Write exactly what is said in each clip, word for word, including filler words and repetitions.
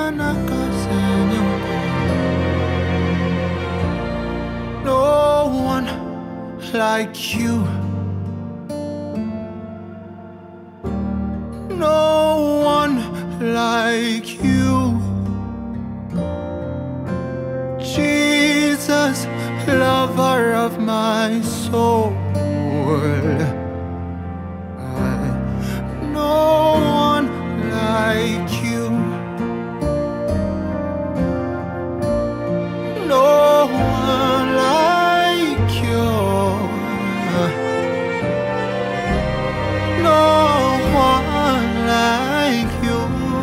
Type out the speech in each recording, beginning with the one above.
No one like you. No one like you. Jesus, lover of my soul. No one like you. No one like you. No one like you.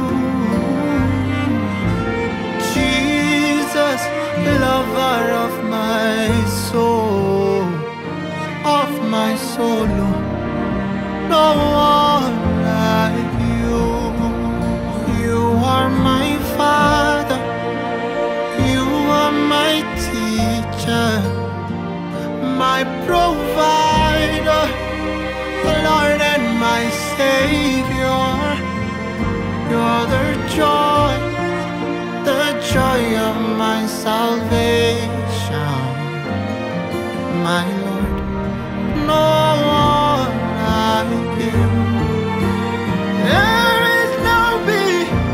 Jesus, lover of my soul, of my soul. No one like you. You are my Father. You are my teacher, my provider, Lord and my Savior. You're the joy, the joy of my salvation, my Lord. No one like you. There is no me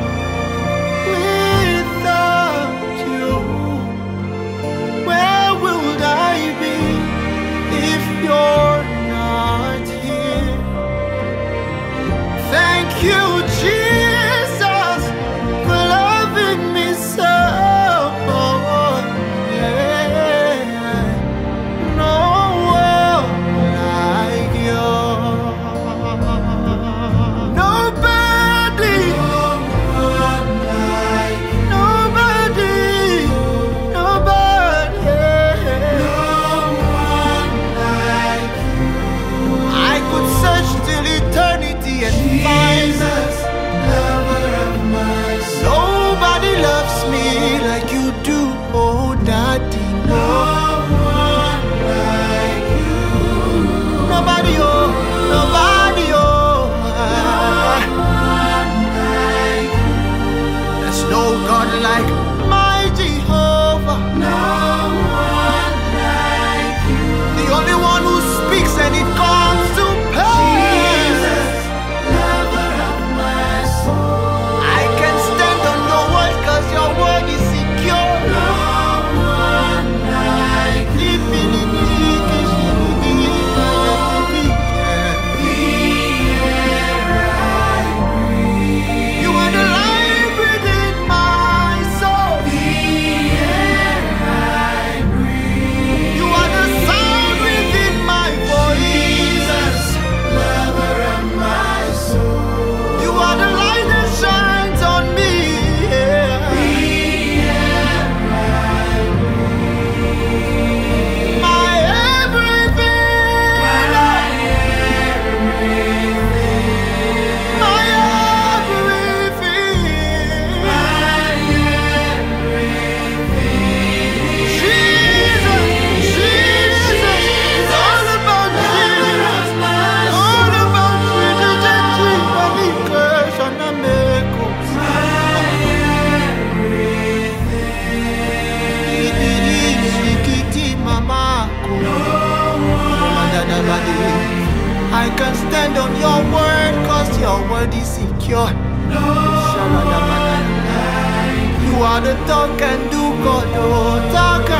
without you. Where would I be if you're not here? Thank you, Jesus, for loving me so. Yeah. No one like you. Nobody, nobody, nobody. I could search till eternity and find lover of my soul. Nobody loves me like you do, oh Daddy. No one like you. Nobody, oh, nobody, oh. There's no God like my Jehovah. No one like you. The only one who speaks and it comes to pass. Jesus, lover of my soul. I can stand on your word cause your word is secure. No one like you. You are the life within my soul. You are the sound within my voice. Lover of my soul. You are the light that shines on me. My everything. My everything. Jesus, Jesus, it's all about Jesus. All about Jesus, Jesus, and I make I can stand on your word cause your word is secure. You are the talk and do God, oh, talk